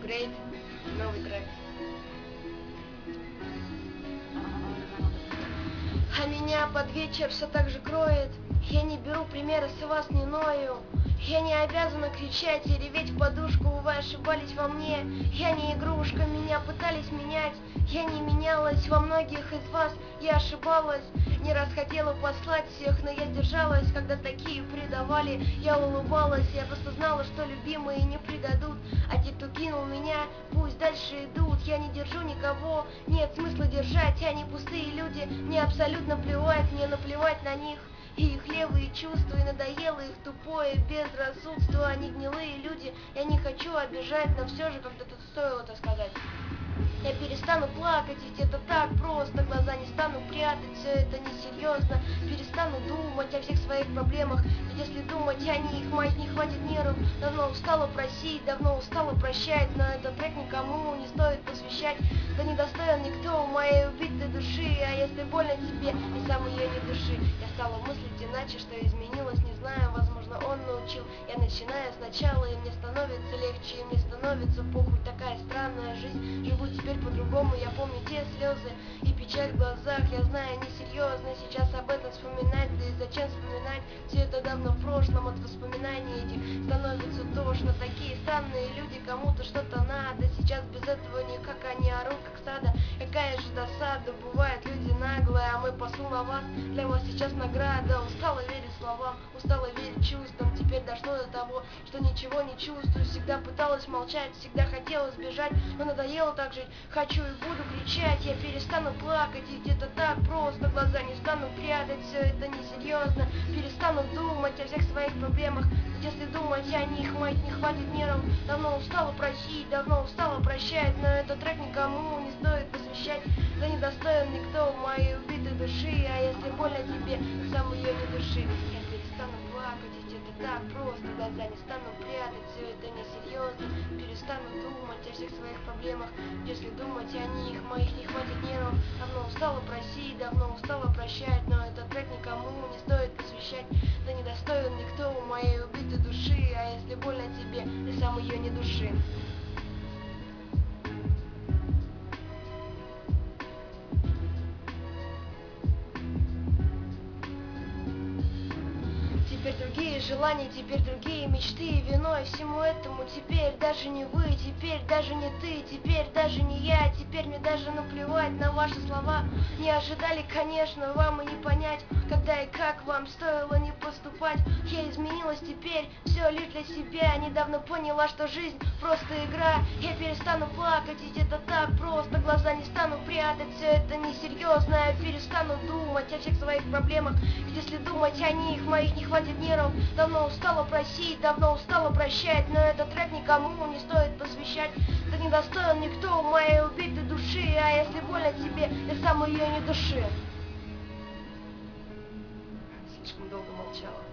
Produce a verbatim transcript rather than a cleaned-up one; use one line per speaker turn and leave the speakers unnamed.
Great, новый трек. А меня под вечер все так же кроет. Я не беру примера, с вас не ною. Я не обязана кричать и реветь в подушку. Вы ошибались во мне. Я не игрушка, меня пытались менять. Я не менялась, во многих из вас я ошибалась. Не раз хотела послать всех, но я сдержалась. Когда такие предавали, я улыбалась. Я просто знала, что любимые не предадут. А те, кто кинул меня, пусть дальше идут. Я не держу никого, нет смысла держать. Они пустые люди, мне абсолютно плевать. Мне наплевать на них и их левые чувства, и надоело их тупое безрассудство. Они гнилые люди, я не хочу обижать, но все же когда-то стоило это сказать. Я перестану плакать, ведь это так просто. Глаза не стану прятать, все это несерьезно. Перестану думать о всех своих проблемах. Ведь если думать о них, мать не хватит нервов. Давно устала просить, давно устала прощать. Но этот трек никому не стоит посвящать. Да не достоин никто моей убитой души. А если больно тебе, и сам ее не души. Я стала мыслить иначе, что изменилось, не знаю. Возможно, он научил. Я начинаю сначала, и мне становится легче, и мне становится похуй. Такая странная жизнь, живу теперь по-другому. Я помню те слезы и печаль в глазах. Я знаю, несерьезно сейчас об этом вспоминать. Да и зачем вспоминать? Все это давно в прошлом. От воспоминаний этих становится тошно. Такие странные люди, кому-то что-то надо. Сейчас без этого никак, они орут как стадо. Какая же досада, бывают люди наглые. А мы посыл на вас, для вас сейчас награда. Устала верить словам, устала верить чувствам. Теперь дошло до того, что ничего не чувствую. Всегда пыталась молчать, всегда хотела сбежать, но надоело так жить. Хочу и буду кричать, я перестану плакать. И где-то так просто, глаза не стану прятать. Все это несерьезно, перестану думать о всех своих проблемах. Ведь если думать о них, мать не хватит нервов. Давно устала просить, давно устала прощать. Но этот трек никому не стоит посвящать. Да не достоин никто моей убитой души. А если больно тебе, сам ее не души. Я перестану плакать, ведь это так просто. Глаза не стану прятать, все это несерьезно. Перестану думать о всех своих проблемах. Если думать о них, моих не хватит нервов. Давно устала просить, давно устала прощать. Но этот трек никому не стоит посвящать. Да не достоин никто моей убитой души. А если больно тебе, ты сам ее не души. Теперь другие желания, теперь другие мечты. И виной всему этому теперь даже не вы, теперь даже не ты, теперь даже не я. Теперь мне даже наплевать на ваши слова. Не ожидали, конечно, вам и не понять, когда и как вам стоило не поступать. Я изменилась теперь, все лишь для себя. Недавно поняла, что жизнь просто игра. Я перестану плакать, ведь это так просто. Глаза не стану прятать, все это несерьезно. Я перестану думать о всех своих проблемах. Ведь если думать о них, моих не хватит нервов. Давно устала просить, давно устала прощать. Но этот трек никому не стоит посвящать. Да не достоин никто моей убитой души. А если больно тебе, ты сам ее не души. Слишком долго молчала.